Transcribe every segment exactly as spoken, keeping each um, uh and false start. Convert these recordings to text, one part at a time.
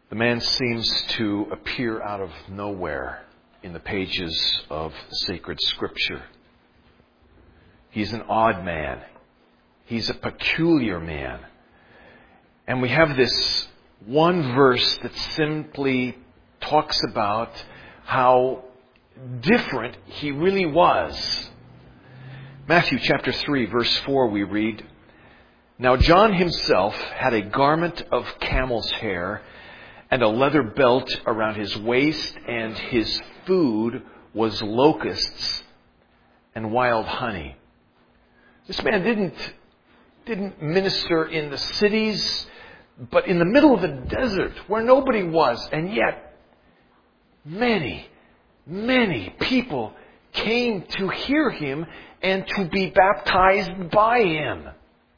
The man seems to appear out of nowhere in the pages of sacred Scripture. He's an odd man. He's a peculiar man. And we have this one verse that simply talks about how different he really was. Matthew chapter three, verse four, we read, "Now John himself had a garment of camel's hair and a leather belt around his waist, and his food was locusts and wild honey." This man didn't, didn't minister in the cities, but in the middle of the desert where nobody was. And yet, many, many people came to hear him and to be baptized by him.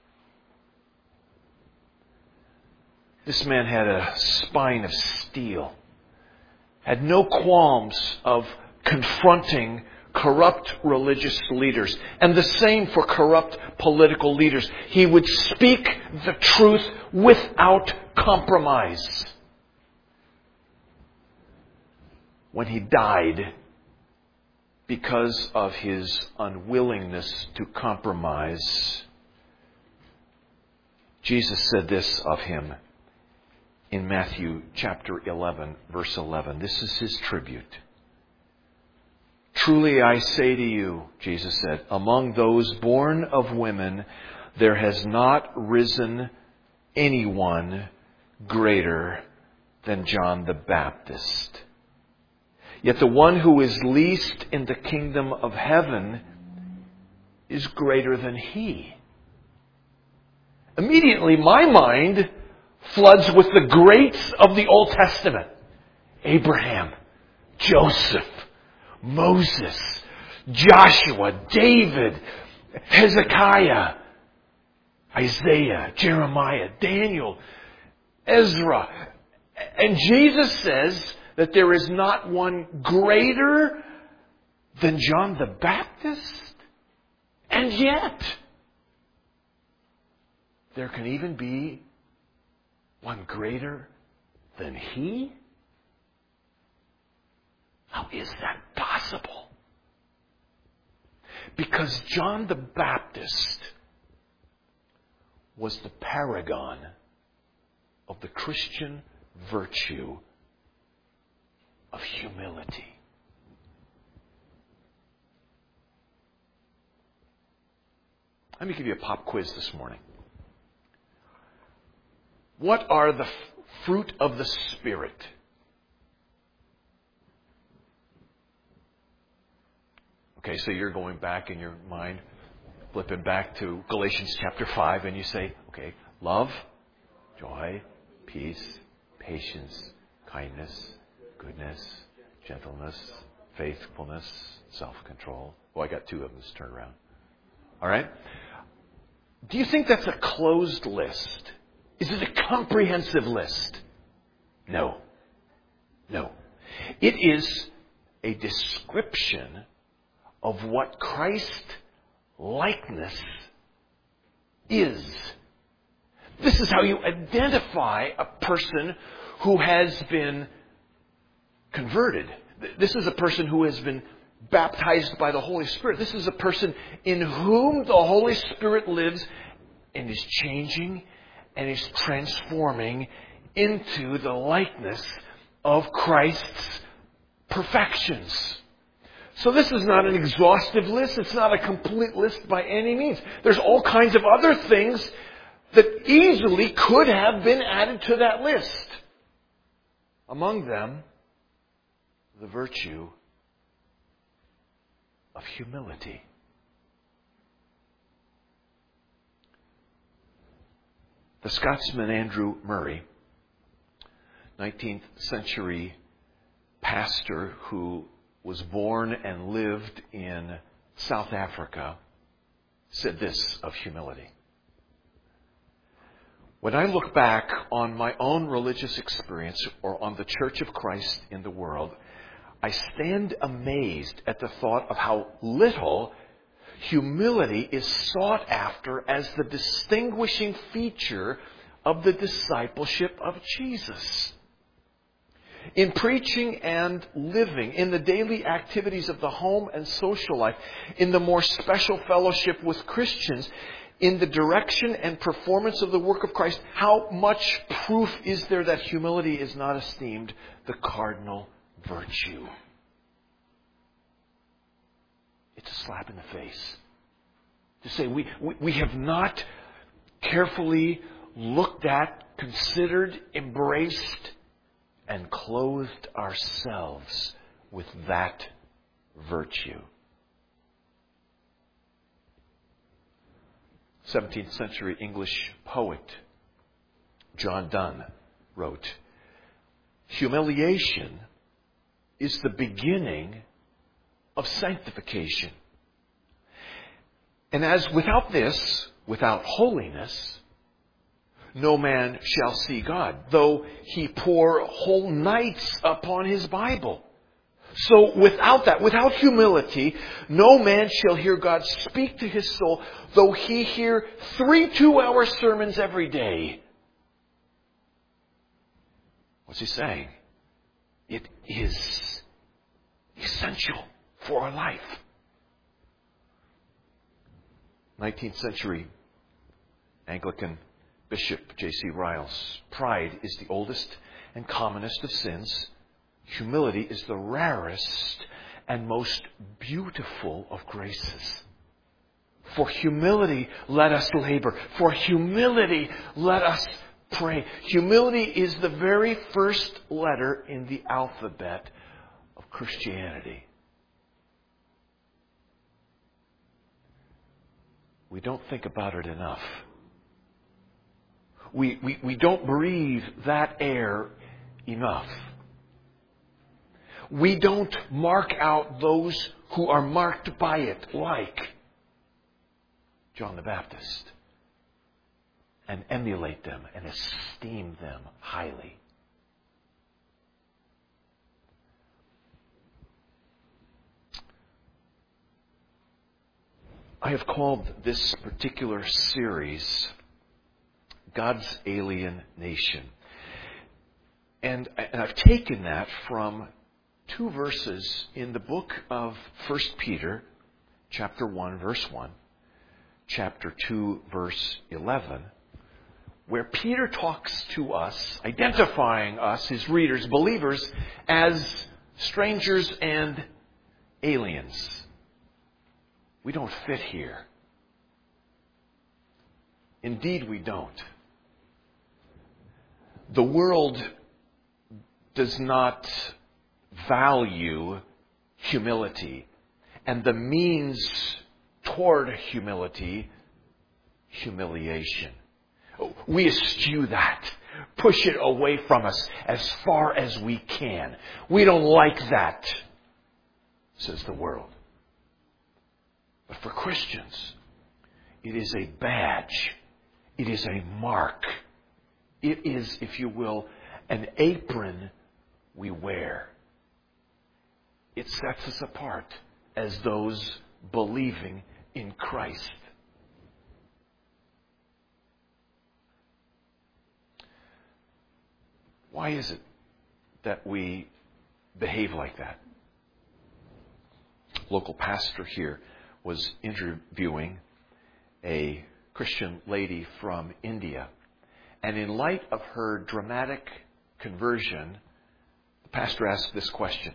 This man had a spine of steel, had no qualms of confronting corrupt religious leaders, and the same for corrupt political leaders. He would speak the truth without compromise. When he died, because of his unwillingness to compromise, Jesus said this of him in Matthew chapter eleven, verse eleven. This is his tribute. "Truly I say to you," Jesus said, "among those born of women, there has not risen anyone greater than John the Baptist. Yet the one who is least in the kingdom of heaven is greater than he." Immediately my mind floods with the greats of the Old Testament. Abraham, Joseph, Moses, Joshua, David, Hezekiah, Isaiah, Jeremiah, Daniel, Ezra. And Jesus says that there is not one greater than John the Baptist. And yet, there can even be one greater than he? How is that possible? Because John the Baptist was the paragon of the Christian virtue of humility. Let me give you a pop quiz this morning. What are the f- fruit of the Spirit? Okay, so you're going back in your mind, flipping back to Galatians chapter five, and you say, okay, love, joy, peace, patience, kindness, goodness, gentleness, faithfulness, self-control. Oh, I got two of them. Let's turn around. All right? Do you think that's a closed list? Is it a comprehensive list? No. No. It is a description of what Christ likeness is. This is how you identify a person who has been converted. This is a person who has been baptized by the Holy Spirit. This is a person in whom the Holy Spirit lives and is changing and is transforming into the likeness of Christ's perfections. So this is not an exhaustive list. It's not a complete list by any means. There's all kinds of other things that easily could have been added to that list. Among them, the virtue of humility. The Scotsman Andrew Murray, nineteenth century pastor who was born and lived in South Africa, said this of humility. When I look back on my own religious experience or on the Church of Christ in the world, I stand amazed at the thought of how little humility is sought after as the distinguishing feature of the discipleship of Jesus. in preaching and living, in the daily activities of the home and social life, in the more special fellowship with Christians, in the direction and performance of the work of Christ, how much proof is there that humility is not esteemed the cardinal virtue? It's a slap in the face. To say we, we, we have not carefully looked at, considered, embraced, and clothed ourselves with that virtue. seventeenth century English poet John Donne wrote, "Humiliation is the beginning of sanctification. And as without this, without holiness, no man shall see God, though he pour whole nights upon his Bible. So without that, without humility, no man shall hear God speak to his soul, though he hear three two-hour sermons every day." What's he saying? It is essential for our life. nineteenth century Anglican Bishop J C Ryle's, "Pride is the oldest and commonest of sins. Humility is the rarest and most beautiful of graces. For humility, let us labor. For humility, let us pray." Humility is the very first letter in the alphabet of Christianity. We don't think about it enough. We, we, we don't breathe that air enough. We don't mark out those who are marked by it, like John the Baptist, and emulate them and esteem them highly. I have called this particular series God's Alien Nation. And, and I've taken that from two verses in the book of First Peter, chapter one, verse one, chapter two, verse eleven, where Peter talks to us, identifying us, his readers, believers, as strangers and aliens. We don't fit here. Indeed, we don't. The world does not value humility, and the means toward humility, humiliation. We eschew that. Push it away from us as far as we can. We don't like that, says the world. But for Christians, it is a badge. It is a mark. It is, if you will, an apron we wear. It sets us apart as those believing in Christ. Why is it that we behave like that? Local pastor here was interviewing a Christian lady from India. And in light of her dramatic conversion, the pastor asked this question: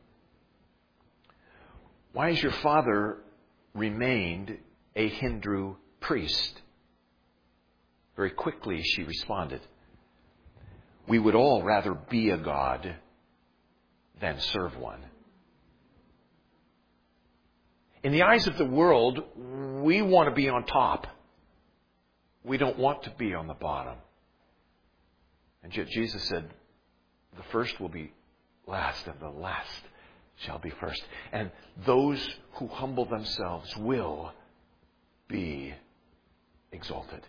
"Why has your father remained a Hindu priest?" Very quickly she responded, "We would all rather be a god than serve one." In the eyes of the world, we want to be on top. We don't want to be on the bottom. And yet Jesus said, the first will be last and the last shall be first. And those who humble themselves will be exalted.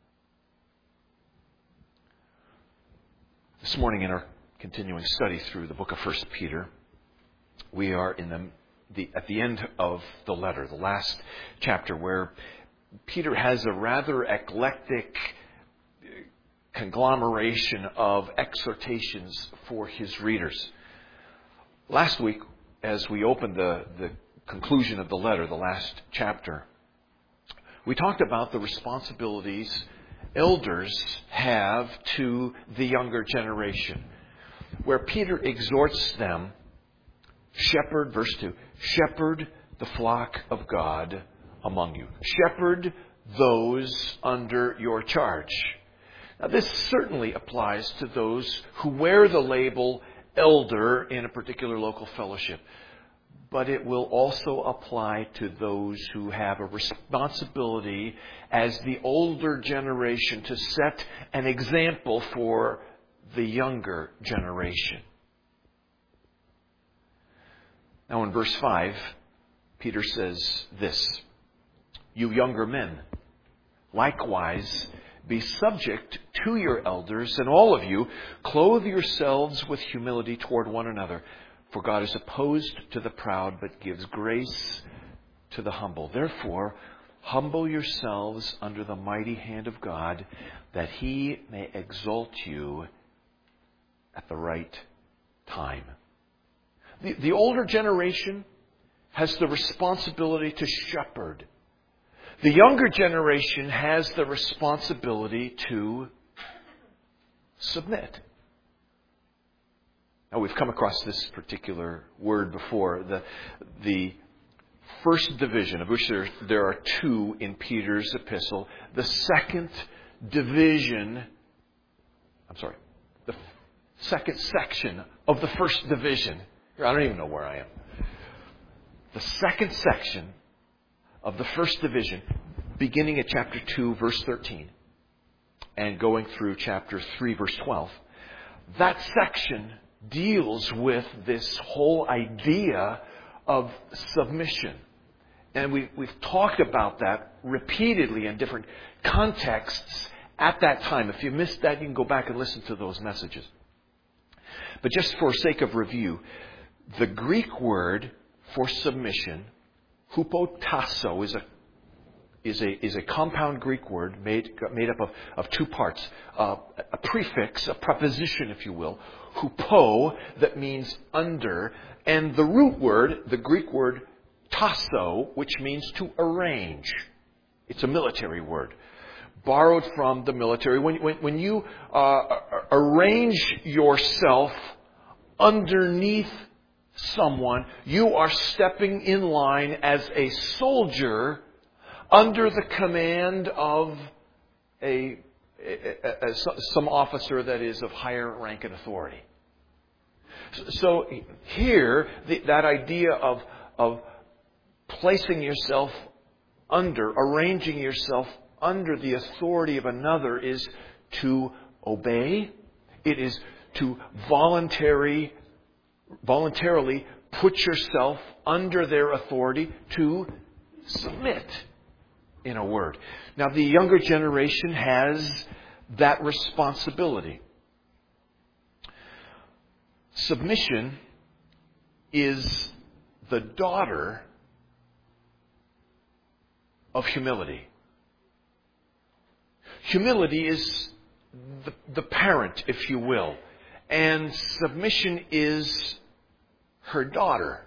This morning in our continuing study through the book of First Peter, we are in the, the at the end of the letter, the last chapter, where Peter has a rather eclectic conglomeration of exhortations for his readers. Last week, as we opened the, the conclusion of the letter, the last chapter, we talked about the responsibilities elders have to the younger generation, where Peter exhorts them, shepherd, verse two, shepherd the flock of God among you. Shepherd those under your charge. Now, this certainly applies to those who wear the label elder in a particular local fellowship. But it will also apply to those who have a responsibility as the older generation to set an example for the younger generation. Now in verse five, Peter says this, "You younger men, likewise be subject to your elders, and all of you clothe yourselves with humility toward one another. For God is opposed to the proud, but gives grace to the humble. Therefore, humble yourselves under the mighty hand of God, that He may exalt you at the right time." The, the older generation has the responsibility to shepherd. The younger generation has the responsibility to submit. Now, we've come across this particular word before. The, the first division, of which there, there are two in Peter's epistle. The second division, I'm sorry, the second section of the first division. I don't even know where I am. The second section of the first division, beginning at chapter two, verse thirteen, and going through chapter three, verse twelve. That section deals with this whole idea of submission. And we, we've talked about that repeatedly in different contexts at that time. If you missed that, you can go back and listen to those messages. But just for sake of review, the Greek word for submission, hupotasso, is a is a is a compound Greek word made made up of, of two parts. Uh, a prefix, a preposition, if you will, hupo, that means under, and the root word, the Greek word tasso, which means to arrange. It's a military word, borrowed from the military. When when, when you uh, arrange yourself underneath someone, you are stepping in line as a soldier under the command of a, a, a, some officer that is of higher rank and authority. So here, the, that idea of, of placing yourself under, arranging yourself under the authority of another is to obey. It is to voluntary, voluntarily put yourself under their authority, to submit, in a word. Now, the younger generation has that responsibility. Submission is the daughter of humility. Humility is the, the parent, if you will, and submission is her daughter.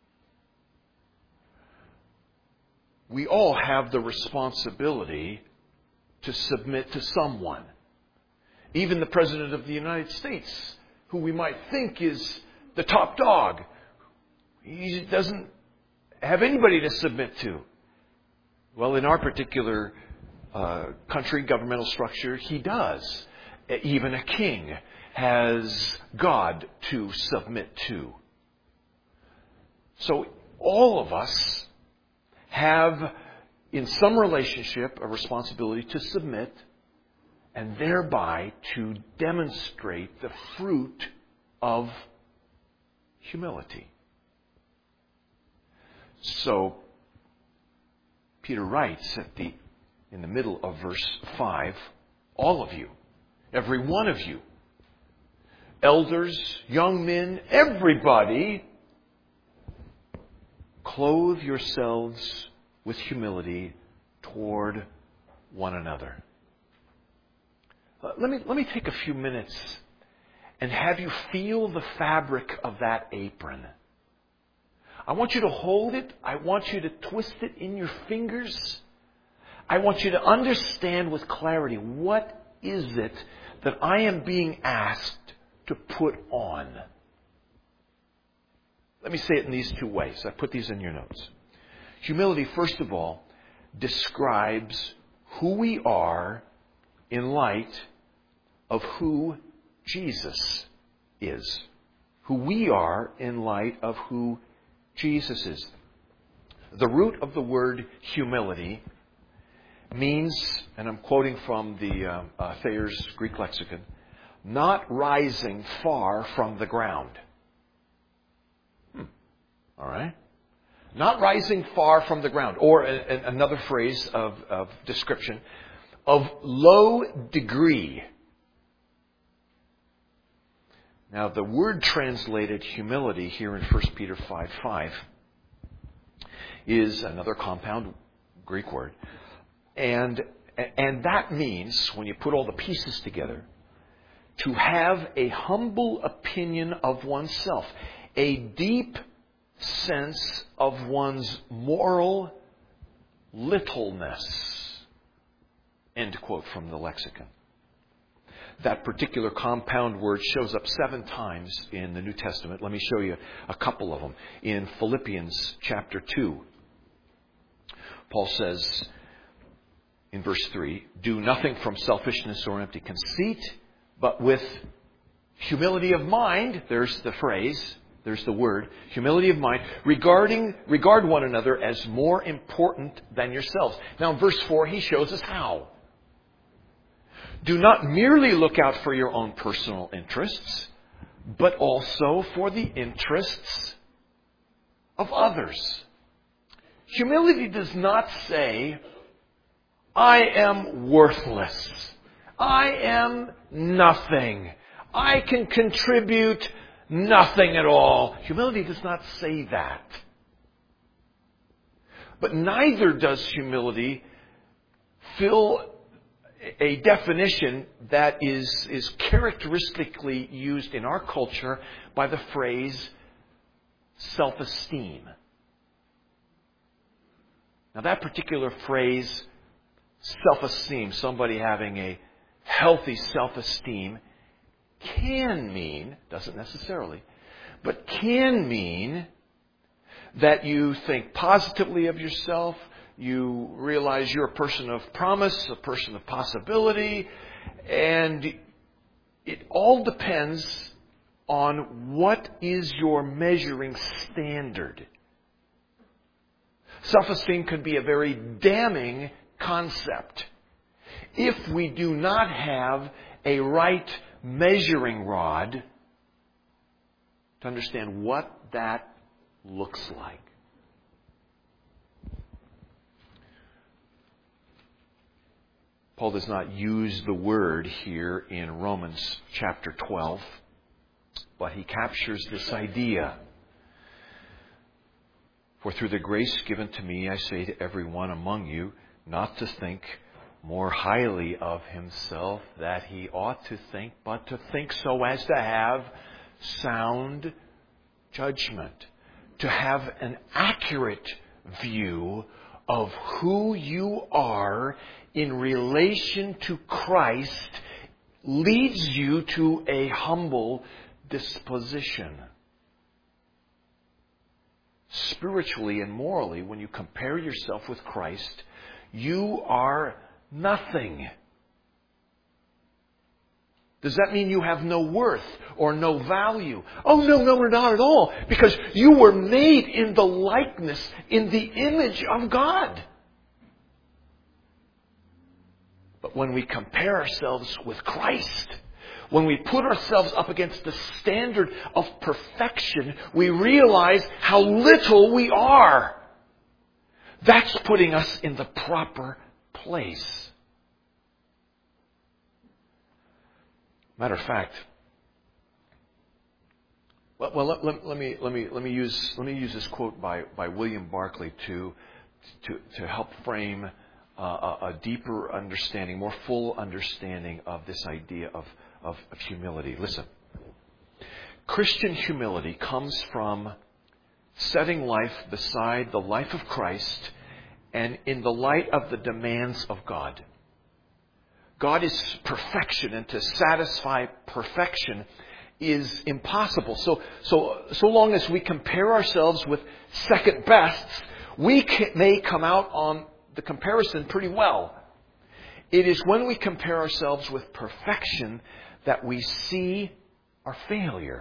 We all have the responsibility to submit to someone. Even the President of the United States, who we might think is the top dog, he doesn't have anybody to submit to. Well, in our particular uh, country, governmental structure, he does. Even a king has God to submit to. So all of us have, in some relationship, a responsibility to submit and thereby to demonstrate the fruit of humility. So, Peter writes at the in the middle of verse five, all of you, every one of you, elders, young men, everybody, clothe yourselves with humility toward one another. Let me, let me take a few minutes and have you feel the fabric of that apron. I want you to hold it. I want you to twist it in your fingers. I want you to understand with clarity, what is it that I am being asked to put on? Let me say it in these two ways. I put these in your notes. Humility, first of all, describes who we are in light of who Jesus is. Who we are in light of who Jesus is. The root of the word humility means, and I'm quoting from the uh, uh, Thayer's Greek lexicon, not rising far from the ground. Hmm. All right? Not rising far from the ground. Or a, a, another phrase of, of description, of low degree. Now, the word translated humility here in First Peter five five is another compound Greek word. And, and that means, when you put all the pieces together, to have a humble opinion of oneself, a deep sense of one's moral littleness. End quote from the lexicon. That particular compound word shows up seven times in the New Testament. Let me show you a couple of them. In Philippians chapter two, Paul says in verse three, do nothing from selfishness or empty conceit, but with humility of mind, there's the phrase, there's the word, humility of mind, regarding regard one another as more important than yourselves. Now in verse four, he shows us how. Do not merely look out for your own personal interests, but also for the interests of others. Humility does not say, I am worthless. I am nothing. I can contribute nothing at all. Humility does not say that. But neither does humility fill a definition that is, is characteristically used in our culture by the phrase self-esteem. Now that particular phrase, self-esteem, somebody having a healthy self-esteem, can mean, doesn't necessarily, but can mean that you think positively of yourself. You realize you're a person of promise, a person of possibility, and it all depends on what is your measuring standard. Self-esteem can be a very damning concept if we do not have a right measuring rod to understand what that looks like. Paul does not use the word here in Romans chapter twelve, but he captures this idea. For through the grace given to me, I say to everyone among you, not to think more highly of himself that he ought to think, but to think so as to have sound judgment, to have an accurate view of who you are in relation to Christ leads you to a humble disposition. Spiritually and morally, when you compare yourself with Christ, you are nothing. Does that mean you have no worth or no value? Oh, no, no, not at all. Because you were made in the likeness, in the image of God. But when we compare ourselves with Christ, when we put ourselves up against the standard of perfection, we realize how little we are. That's putting us in the proper place. Matter of fact, well, well let, let, let me let me let me use let me use this quote by, by William Barclay to to to help frame uh, a, a deeper understanding, more full understanding of this idea of, of, of humility. Listen, Christian humility comes from setting life beside the life of Christ and in the light of the demands of God. God is perfection, and to satisfy perfection is impossible. So, so, so long as we compare ourselves with second bests, we can, may come out on the comparison pretty well. It is when we compare ourselves with perfection that we see our failure.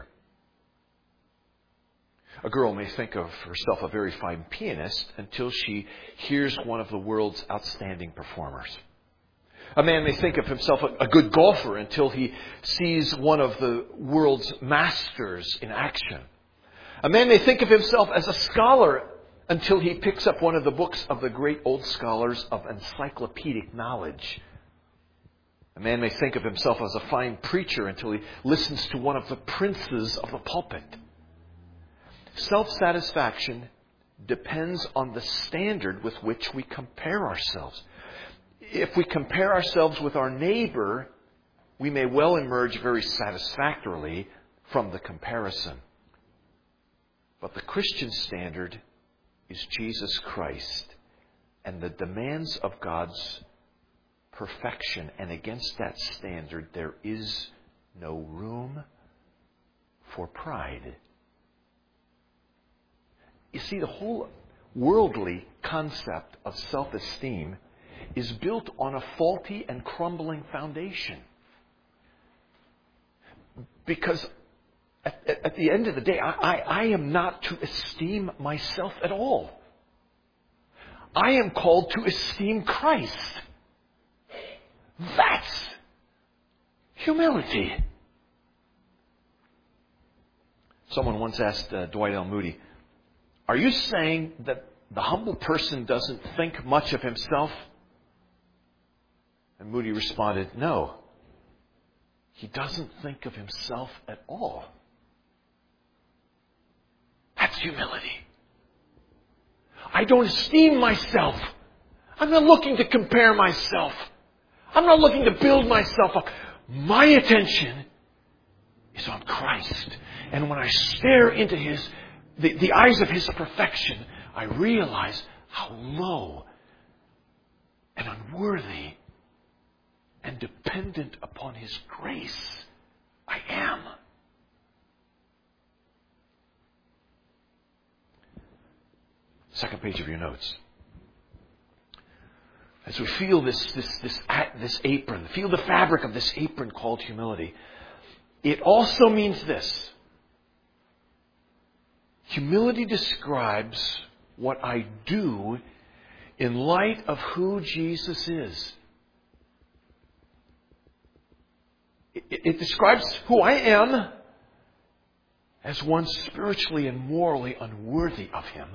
A girl may think of herself a very fine pianist until she hears one of the world's outstanding performers. A man may think of himself a good golfer until he sees one of the world's masters in action. A man may think of himself as a scholar until he picks up one of the books of the great old scholars of encyclopedic knowledge. A man may think of himself as a fine preacher until he listens to one of the princes of the pulpit. Self-satisfaction depends on the standard with which we compare ourselves. If we compare ourselves with our neighbor, we may well emerge very satisfactorily from the comparison. But the Christian standard is Jesus Christ and the demands of God's perfection. And against that standard, there is no room for pride. You see, the whole worldly concept of self-esteem is built on a faulty and crumbling foundation. Because at, at, at the end of the day, I, I, I am not to esteem myself at all. I am called to esteem Christ. That's humility. Someone once asked uh, Dwight L. Moody, "Are you saying that the humble person doesn't think much of himself?" And Moody responded, "No. He doesn't think of himself at all." That's humility. I don't esteem myself. I'm not looking to compare myself. I'm not looking to build myself up. My attention is on Christ. And when I stare into His, the, the eyes of His perfection, I realize how low and unworthy and dependent upon His grace I am. Second page of your notes. As we feel this, this, this, this apron, feel the fabric of this apron called humility, it also means this. Humility describes what I do in light of who Jesus is. It, it describes who I am as one spiritually and morally unworthy of Him,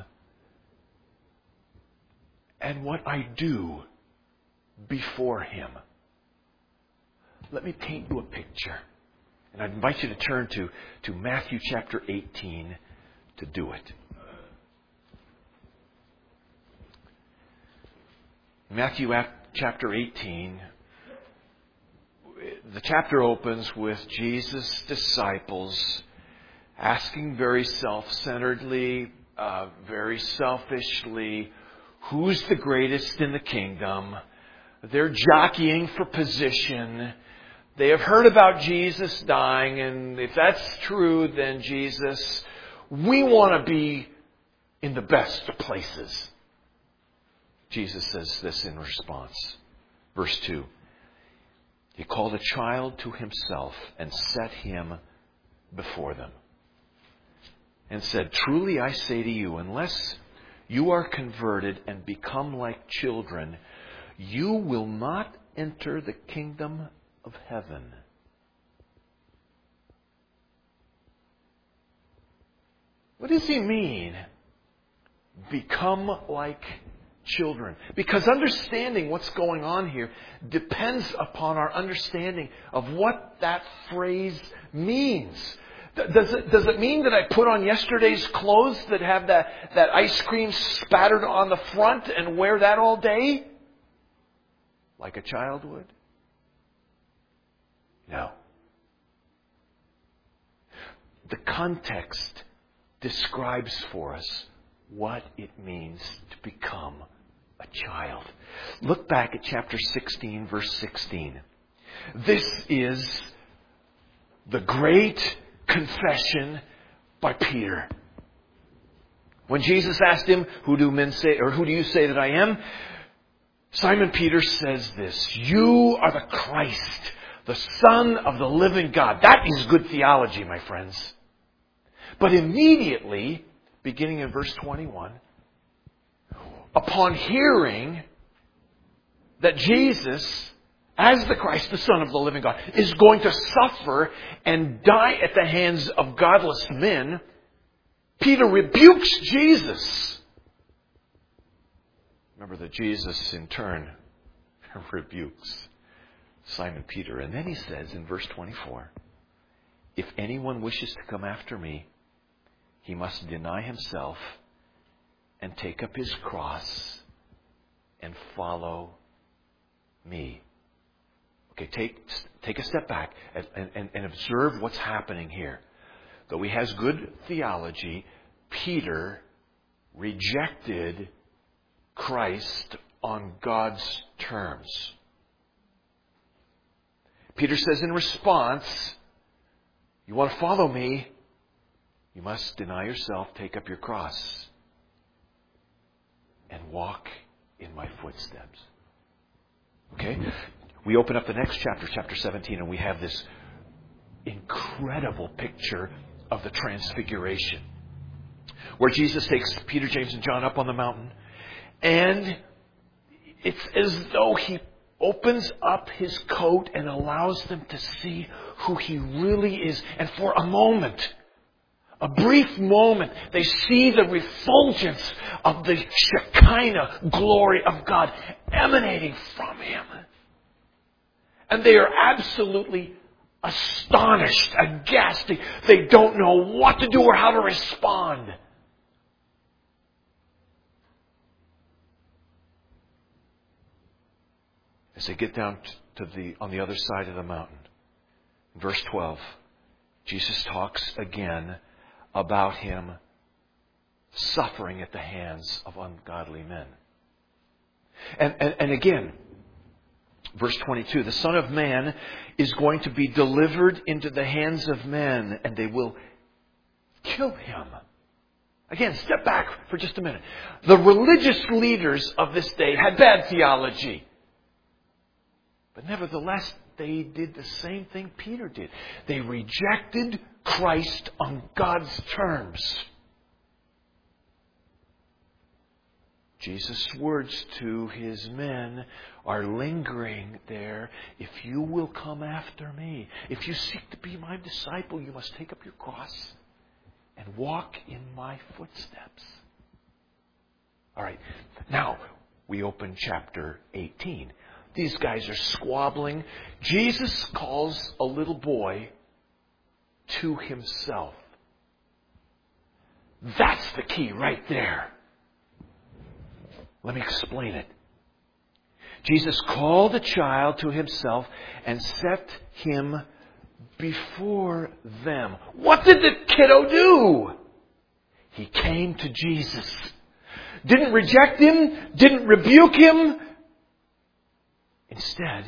and what I do before Him. Let me paint you a picture. And I'd invite you to turn to, to Matthew chapter eighteen to do it. Matthew chapter eighteen, the chapter opens with Jesus' disciples asking very self-centeredly, uh, very selfishly, who's the greatest in the kingdom? They're jockeying for position. They have heard about Jesus dying, and if that's true, then Jesus, we want to be in the best places. Jesus says this in response. Verse two. He called a child to Himself and set him before them, and said, "Truly I say to you, unless you are converted and become like children, you will not enter the kingdom of heaven." What does He mean? Become like children. Because understanding what's going on here depends upon our understanding of what that phrase means. Does it, does it mean that I put on yesterday's clothes that have that, that ice cream spattered on the front and wear that all day? like a child would? No. The context describes for us what it means to become a child. Look back at chapter sixteen, verse sixteen. This is the great confession by Peter. When Jesus asked him, "Who do men say, or who do you say that I am?" Simon Peter says this, "You are the Christ, the Son of the living God." That is good theology, my friends. But immediately, beginning in verse twenty-one, upon hearing that Jesus, as the Christ, the Son of the living God, is going to suffer and die at the hands of godless men, Peter rebukes Jesus. Remember that Jesus, in turn, rebukes Simon Peter. And then he says in verse twenty-four, "If anyone wishes to come after me, he must deny himself and take up his cross and follow me." Okay, take take a step back and, and, and observe what's happening here. Though he has good theology, Peter rejected Christ on God's terms. Peter says in response, "You want to follow me, you must deny yourself, take up your cross, and walk in my footsteps." Okay? We open up the next chapter, chapter seventeen, and we have this incredible picture of the Transfiguration, where Jesus takes Peter, James, and John up on the mountain, and it's as though he opens up his coat and allows them to see who he really is. And for a moment, a brief moment, they see the refulgence of the Shekinah glory of God emanating from him. And they are absolutely astonished, aghast. They don't know what to do or how to respond. As they get down to the on the other side of the mountain, in verse twelve, Jesus talks again about him suffering at the hands of ungodly men. And, and, and again, verse twenty-two, "The Son of Man is going to be delivered into the hands of men, and they will kill him." Again, step back for just a minute. The religious leaders of this day had bad theology. But nevertheless, they did the same thing Peter did. They rejected Christ on God's terms. Jesus' words to his men are lingering there. "If you will come after me, if you seek to be my disciple, you must take up your cross and walk in my footsteps." All right, now we open chapter eighteen. These guys are squabbling. Jesus calls a little boy to himself. That's the key right there. Let me explain it. Jesus called the child to himself and set him before them. What did the kiddo do? He came to Jesus. Didn't reject him, didn't rebuke him. Instead,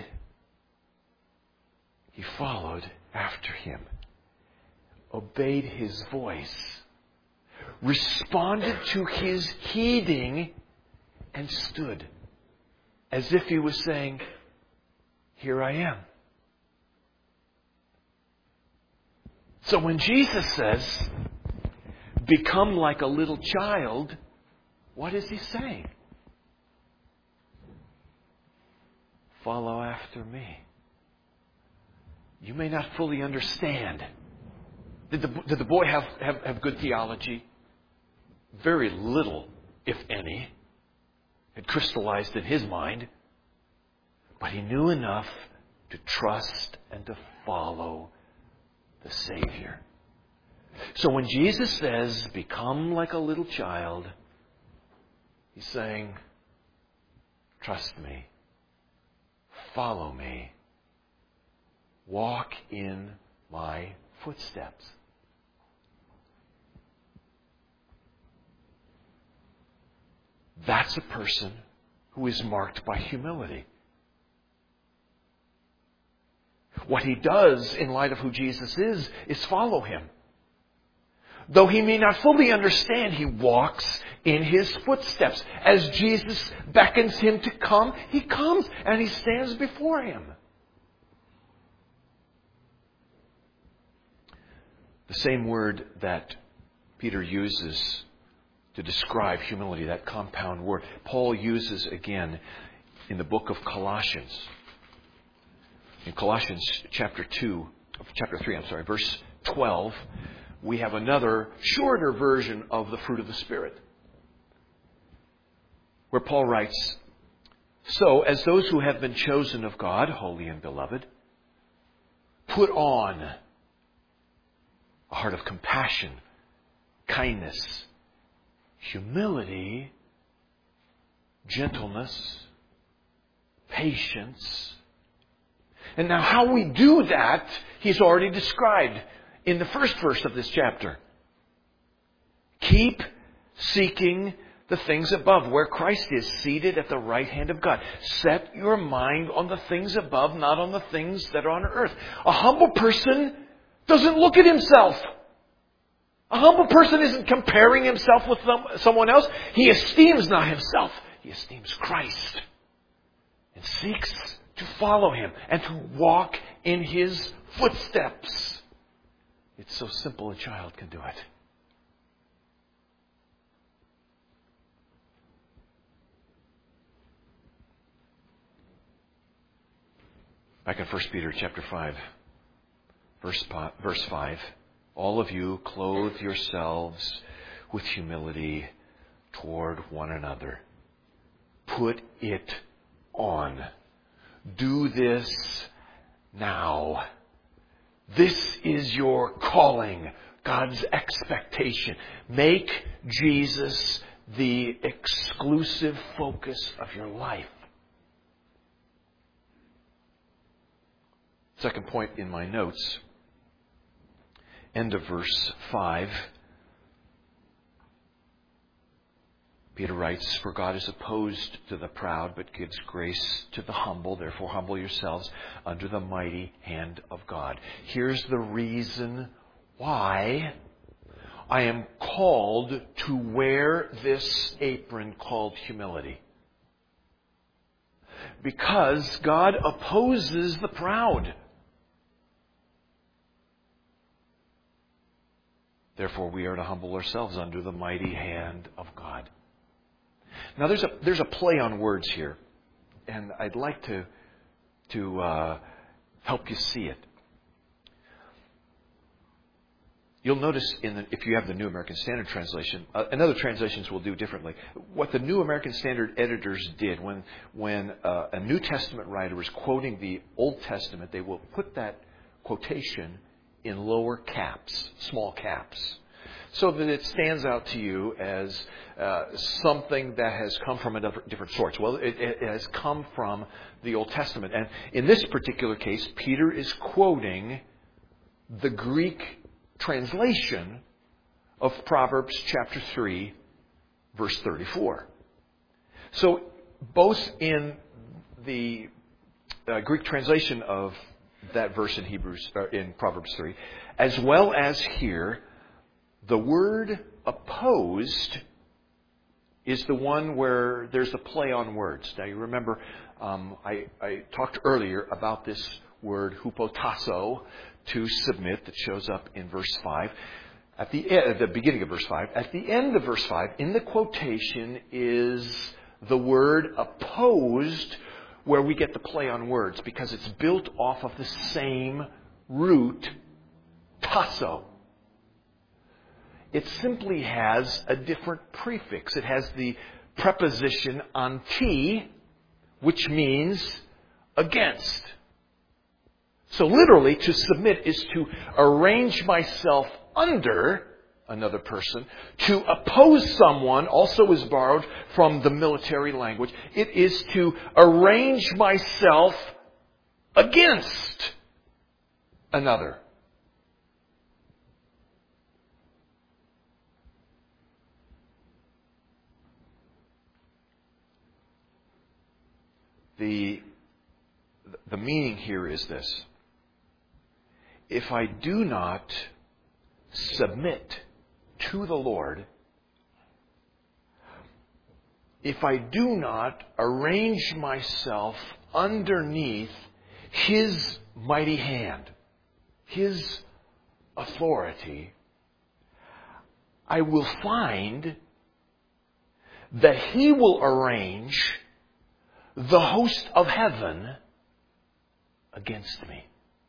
he followed after him, obeyed his voice, responded to his heeding, and stood as if he was saying, "Here I am." So when Jesus says, "Become like a little child," what is he saying? Follow after me. You may not fully understand. Did the, did the boy have, have, have good theology? Very little, if any, had crystallized in his mind. But he knew enough to trust and to follow the Savior. So when Jesus says, "Become like a little child," he's saying, trust me. follow me. Walk in my footsteps. That's a person who is marked by humility. What he does in light of who Jesus is, is follow him. Though he may not fully understand, he walks in his footsteps. As Jesus beckons him to come, he comes and he stands before him. The same word that Peter uses to describe humility, that compound word, Paul uses again in the book of Colossians. In Colossians chapter two, chapter three, I'm sorry, verse twelve, we have another shorter version of the fruit of the Spirit, where Paul writes, "So, as those who have been chosen of God, holy and beloved, put on a heart of compassion, kindness, humility, gentleness, patience." And now how we do that, he's already described in the first verse of this chapter. Keep seeking the things above, where Christ is seated at the right hand of God. Set your mind on the things above, not on the things that are on earth. A humble person doesn't look at himself. A humble person isn't comparing himself with someone else. He esteems not himself. He esteems Christ and seeks to follow him and to walk in his footsteps. It's so simple a child can do it. Back in First Peter chapter five, verse five, all of you clothe yourselves with humility toward one another. Put it on. Do this now. This is your calling, God's expectation. Make Jesus the exclusive focus of your life. Second point in my notes, end of verse five. Peter writes, "For God is opposed to the proud, but gives grace to the humble. Therefore humble yourselves under the mighty hand of God." Here's the reason why I am called to wear this apron called humility. Because God opposes the proud. Therefore we are to humble ourselves under the mighty hand of God. Now there's a there's a play on words here, and I'd like to to uh, help you see it. You'll notice in the, if you have the New American Standard translation, uh, and other translations will do differently. What the New American Standard editors did when when uh, a New Testament writer is quoting the Old Testament, they will put that quotation in lower caps, small caps, so that it stands out to you as uh, something that has come from a different source. Well, it, it has come from the Old Testament. And in this particular case, Peter is quoting the Greek translation of Proverbs chapter three, verse thirty-four. So both in the uh, Greek translation of that verse in Hebrews, uh, in Proverbs three, as well as here, the word opposed is the one where there's a play on words. Now you remember, um, I, I talked earlier about this word hupotasso, to submit, that shows up in verse five. At the, at the beginning of verse five. At the end of verse five, in the quotation, is the word opposed, where we get the play on words, because it's built off of the same root, tasso. It simply has a different prefix. It has the preposition anti, which means against. So literally, to submit is to arrange myself under another person. To oppose someone also is borrowed from the military language. It is to arrange myself against another. The, the meaning here is this. If I do not submit to the Lord, if I do not arrange myself underneath His mighty hand, His authority, I will find that He will arrange the host of heaven against me.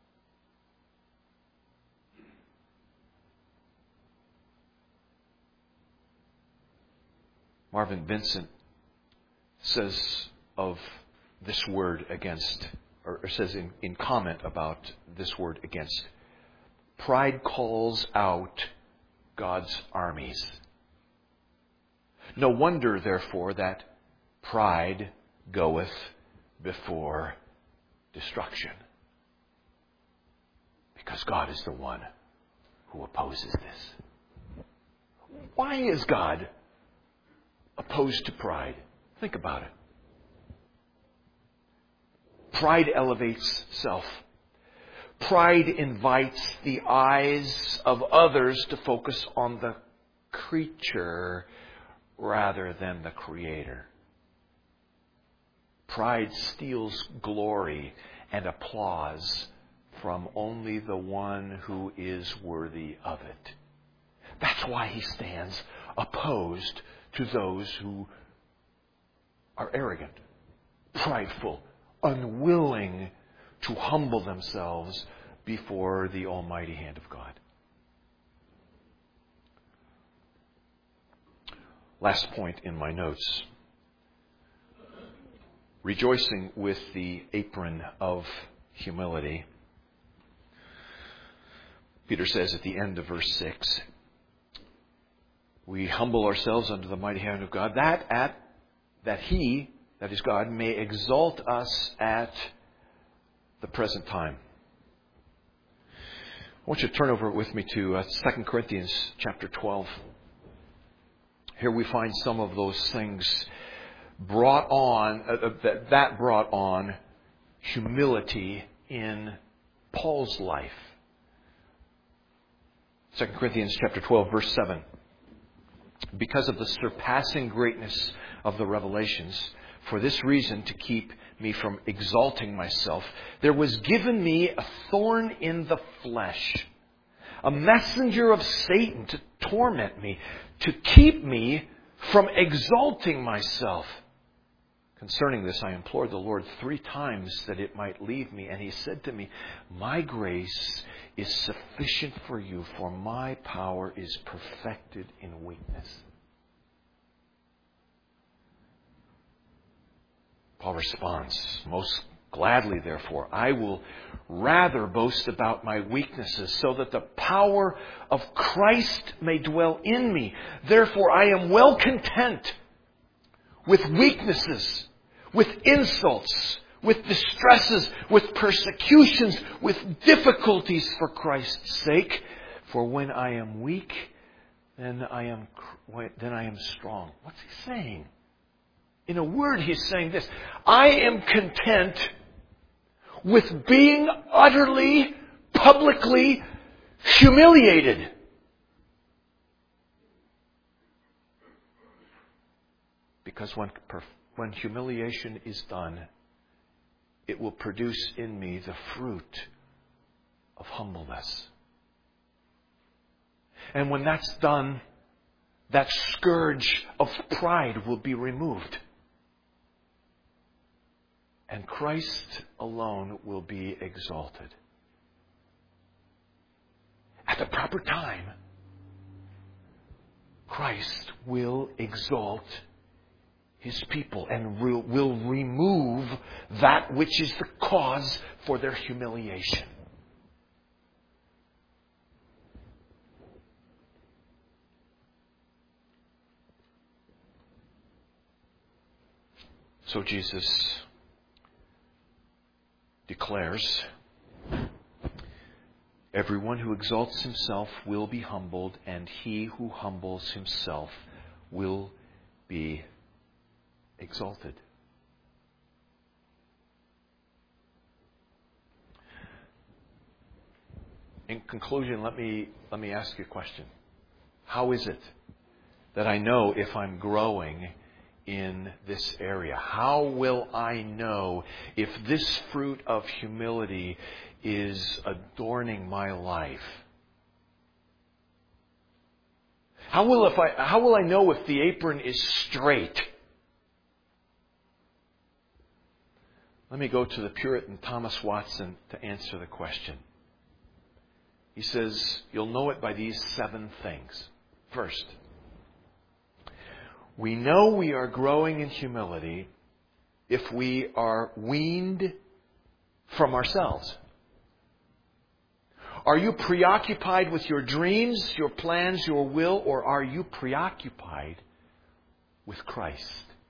Marvin Vincent says of this word against, or says in, in comment about this word against, pride calls out God's armies. No wonder, therefore, that pride goeth before destruction. Because God is the one who opposes this. Why is God opposed to pride? Think about it. Pride elevates self. Pride invites the eyes of others to focus on the creature rather than the Creator. Pride steals glory and applause from only the one who is worthy of it. That's why he stands opposed to those who are arrogant, prideful, unwilling to humble themselves before the almighty hand of God. Last point in my notes. Rejoicing with the apron of humility. Peter says at the end of verse six, we humble ourselves under the mighty hand of God, that at that He, that is God, may exalt us at the present time. I want you to turn over with me to uh, Second Corinthians chapter twelve. Here we find some of those things brought on, uh, that, that brought on humility in Paul's life. Second Corinthians chapter twelve, verse seven. Because of the surpassing greatness of the revelations, for this reason, to keep me from exalting myself, there was given me a thorn in the flesh, a messenger of Satan to torment me, to keep me from exalting myself. Concerning this, I implored the Lord three times that it might leave me. And He said to me, my grace is sufficient for you, for my power is perfected in weakness. Paul responds, most gladly, therefore, I will rather boast about my weaknesses, so that the power of Christ may dwell in me. Therefore, I am well content with weaknesses, with insults, with distresses, with persecutions, with difficulties for Christ's sake. For when I am weak, then I am then I am strong. What's he saying? In a word, he's saying this: I am content with being utterly, publicly humiliated. Because when, when humiliation is done, it will produce in me the fruit of humbleness. And when that's done, that scourge of pride will be removed. And Christ alone will be exalted. At the proper time, Christ will exalt His people and will, will remove that which is the cause for their humiliation. So Jesus declares, everyone who exalts himself will be humbled, and he who humbles himself will be exalted. In conclusion, let me let me ask you a question. How is it that I know if I'm growing in this area? How will I know if this fruit of humility is adorning my life? How will if I how will I know if the apron is straight? Let me go to the Puritan Thomas Watson to answer the question. He says, you'll know it by these seven things. First, we know we are growing in humility if we are weaned from ourselves. Are you preoccupied with your dreams, your plans, your will, or are you preoccupied with Christ?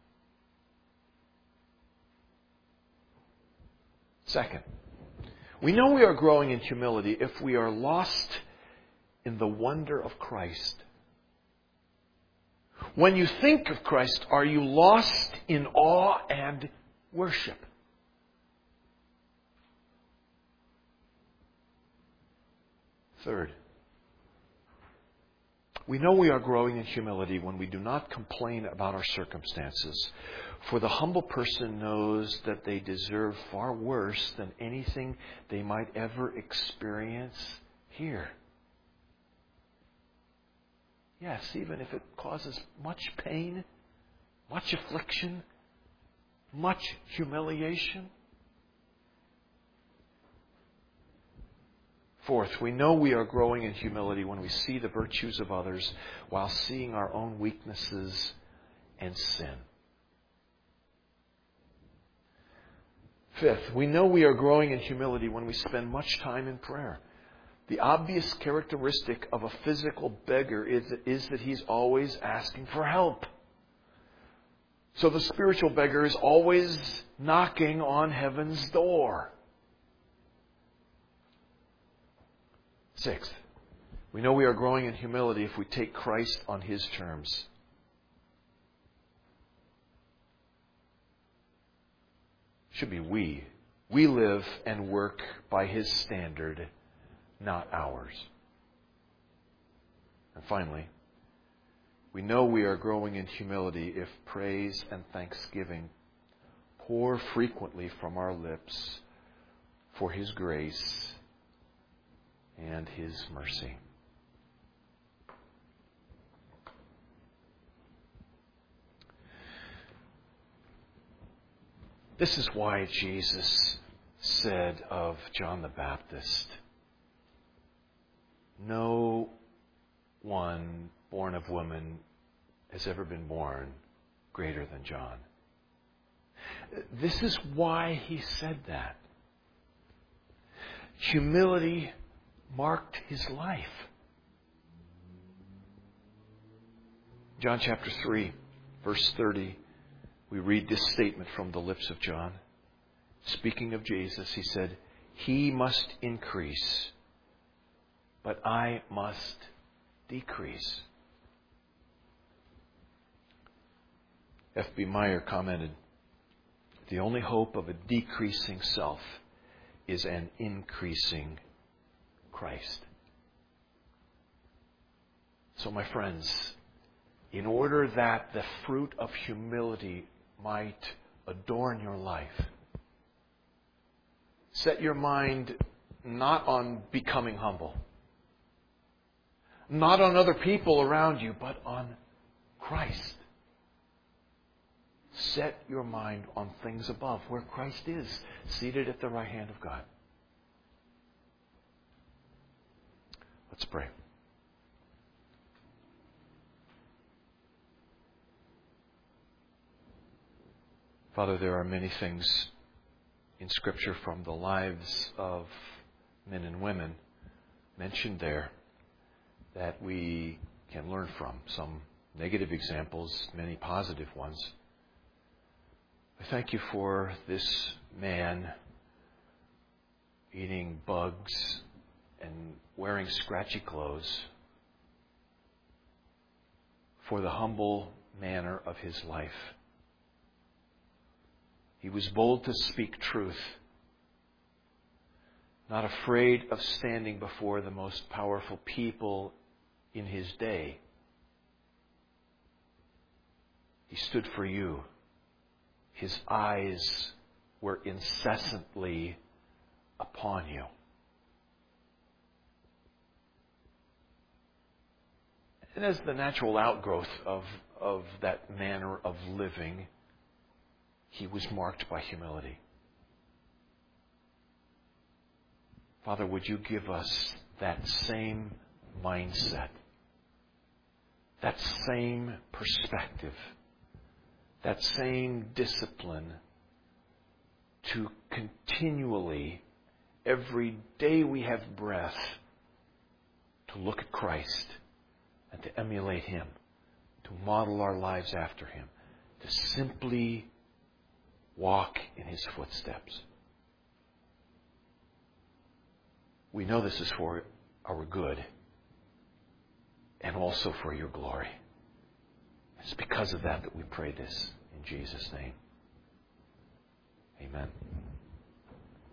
Second, we know we are growing in humility if we are lost in the wonder of Christ. When you think of Christ, are you lost in awe and worship? Third, we know we are growing in humility when we do not complain about our circumstances. For the humble person knows that they deserve far worse than anything they might ever experience here. Yes, even if it causes much pain, much affliction, much humiliation. Fourth, we know we are growing in humility when we see the virtues of others while seeing our own weaknesses and sin. Fifth, we know we are growing in humility when we spend much time in prayer. The obvious characteristic of a physical beggar is, is that he's always asking for help. So the spiritual beggar is always knocking on heaven's door. Sixth, we know we are growing in humility if we take Christ on His terms. Should be we. We live and work by His standard, not ours. And finally, we know we are growing in humility if praise and thanksgiving pour frequently from our lips for His grace and His mercy. This is why Jesus said of John the Baptist, no one born of woman has ever been born greater than John. This is why he said that. Humility marked his life. John chapter three, verse thirty, we read this statement from the lips of John. Speaking of Jesus, he said, He must increase, but I must decrease. F B Meyer commented, the only hope of a decreasing self is an increasing Christ. So, my friends, in order that the fruit of humility might adorn your life, set your mind not on becoming humble, not on other people around you, but on Christ. Set your mind on things above, where Christ is, seated at the right hand of God. Let's pray. Father, there are many things in Scripture from the lives of men and women mentioned there that we can learn from. Some negative examples, many positive ones. I thank you for this man eating bugs and wearing scratchy clothes for the humble manner of his life. He was bold to speak truth, not afraid of standing before the most powerful people in his day. He stood for you. His eyes were incessantly upon you. And as the natural outgrowth of, of that manner of living, he was marked by humility. Father, would you give us that same mindset, that same perspective, that same discipline to continually, every day we have breath, to look at Christ and to emulate Him, to model our lives after Him, to simply walk in His footsteps. We know this is for our good and also for your glory. It's because of that that we pray this in Jesus' name. Amen.